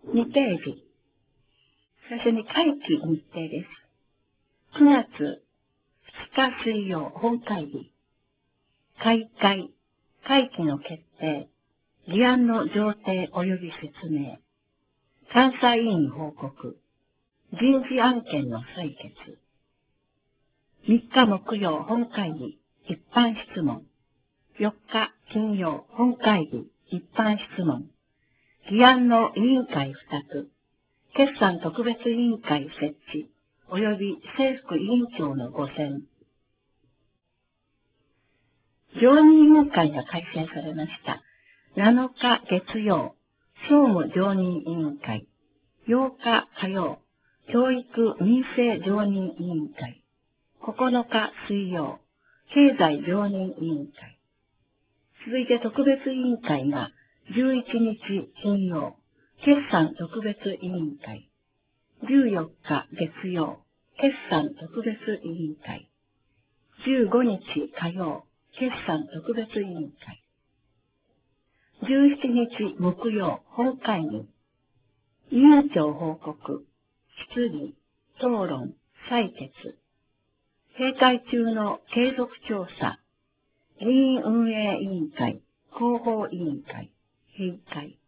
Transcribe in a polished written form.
2ページ。最初に会期日程です。9月2日水曜本会議。会期の決定。議案の上程及び説明。監査委員報告。人事案件の採決。3日木曜本会議。一般質問。4日金曜本会議。一般質問。議案の委員会2つ。決算特別委員会設置。及び正副委員長のご選。常任委員会が改選されました。7日月曜、総務常任委員会。8日火曜、教育民生常任委員会。9日水曜、経済常任委員会。続いて特別委員会が11日金曜、決算特別委員会。14日月曜、決算特別委員会。15日火曜、決算特別委員会。17日木曜、本会議。委員長報告、質疑、討論、採決。閉会中の継続調査。議員運営委員会、広報委員会、閉会。